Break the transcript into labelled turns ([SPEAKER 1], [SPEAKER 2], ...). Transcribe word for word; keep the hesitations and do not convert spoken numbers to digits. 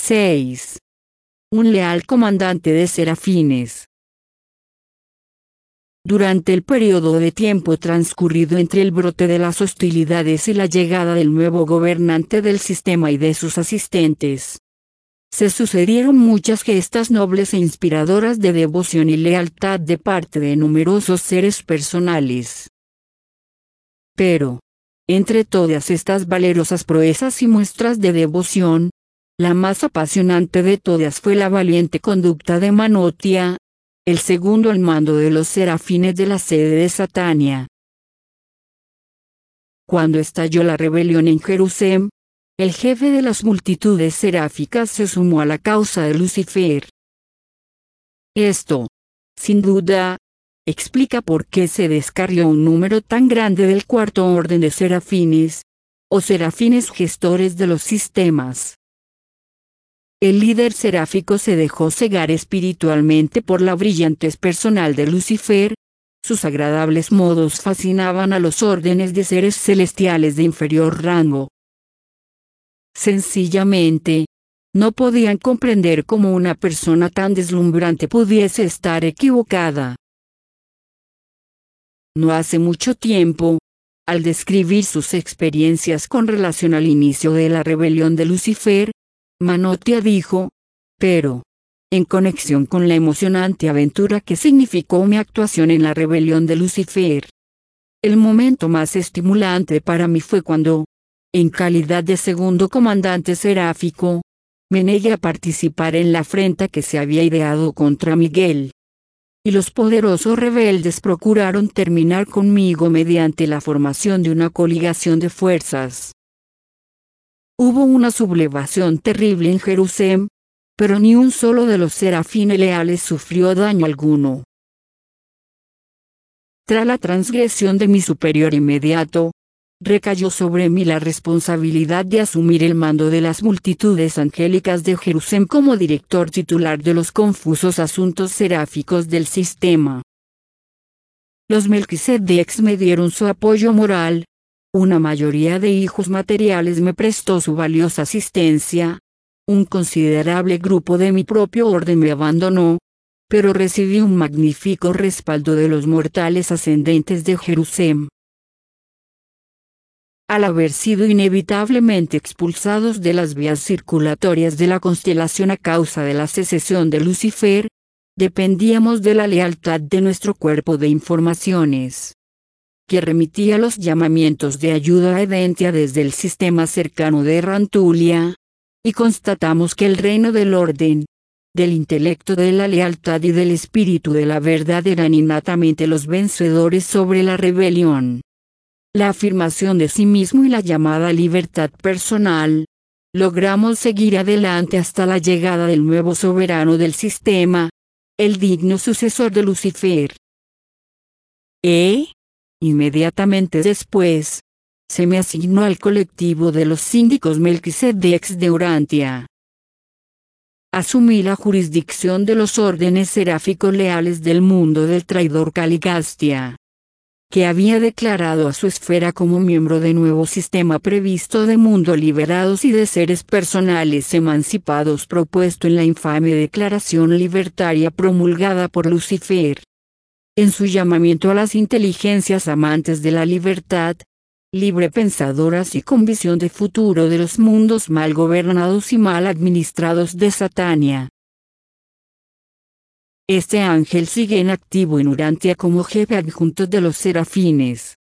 [SPEAKER 1] seis. Un leal comandante de serafines. Durante el periodo de tiempo transcurrido entre el brote de las hostilidades y la llegada del nuevo gobernante del sistema y de sus asistentes, se sucedieron muchas gestas nobles e inspiradoras de devoción y lealtad de parte de numerosos seres personales. Pero, entre todas estas valerosas proezas y muestras de devoción, la más apasionante de todas fue la valiente conducta de Manotia, el segundo al mando de los serafines de la sede de Satania. Cuando estalló la rebelión en Jerusalén, el jefe de las multitudes seráficas se sumó a la causa de Lucifer. Esto, sin duda, explica por qué se descarrió un número tan grande del cuarto orden de serafines, o serafines gestores de los sistemas. El líder seráfico se dejó cegar espiritualmente por la brillantez personal de Lucifer. Sus agradables modos fascinaban a los órdenes de seres celestiales de inferior rango. Sencillamente, no podían comprender cómo una persona tan deslumbrante pudiese estar equivocada. No hace mucho tiempo, al describir sus experiencias con relación al inicio de la rebelión de Lucifer, Manotia dijo: pero, en conexión con la emocionante aventura que significó mi actuación en la rebelión de Lucifer, el momento más estimulante para mí fue cuando, en calidad de segundo comandante seráfico, me negué a participar en la afrenta que se había ideado contra Miguel. Y los poderosos rebeldes procuraron terminar conmigo mediante la formación de una coligación de fuerzas. Hubo una sublevación terrible en Jerusalén, pero ni un solo de los serafines leales sufrió daño alguno. Tras la transgresión de mi superior inmediato, recayó sobre mí la responsabilidad de asumir el mando de las multitudes angélicas de Jerusalén como director titular de los confusos asuntos seráficos del sistema. Los Melquisedecs me dieron su apoyo moral, una mayoría de hijos materiales me prestó su valiosa asistencia, un considerable grupo de mi propio orden me abandonó, pero recibí un magnífico respaldo de los mortales ascendentes de Jerusalén. Al haber sido inevitablemente expulsados de las vías circulatorias de la constelación a causa de la secesión de Lucifer, dependíamos de la lealtad de nuestro cuerpo de informaciones, que remitía los llamamientos de ayuda a Edentia desde el sistema cercano de Rantulia, y constatamos que el reino del orden, del intelecto de la lealtad y del espíritu de la verdad eran innatamente los vencedores sobre la rebelión. La afirmación de sí mismo y la llamada libertad personal, logramos seguir adelante hasta la llegada del nuevo soberano del sistema, el digno sucesor de Lucifer. E, inmediatamente después, se me asignó al colectivo de los síndicos Melquisedecs de Urantia. Asumí la jurisdicción de los órdenes seráficos leales del mundo del traidor Caligastia, que había declarado a su esfera como miembro de nuevo sistema previsto de mundo liberados y de seres personales emancipados propuesto en la infame declaración libertaria promulgada por Lucifer. En su llamamiento a las inteligencias amantes de la libertad, libre pensadoras y con visión de futuro de los mundos mal gobernados y mal administrados de Satania. Este ángel sigue en activo en Urantia como jefe adjunto de los serafines.